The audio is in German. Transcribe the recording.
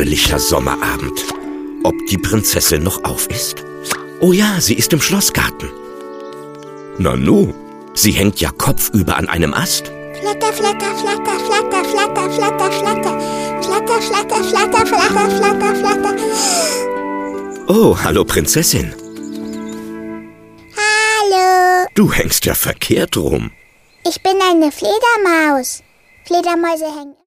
fröhlicher Sommerabend. Ob die Prinzessin noch auf ist? Oh ja, sie ist im Schlossgarten. Nanu, sie hängt ja kopfüber an einem Ast. Flatter, flatter, flatter, flatter, flatter, flatter, flatter. Flatter, flatter, flatter, flatter, flatter, flatter. Oh, hallo Prinzessin. Hallo. Du hängst ja verkehrt rum. Ich bin eine Fledermaus. Fledermäuse hängen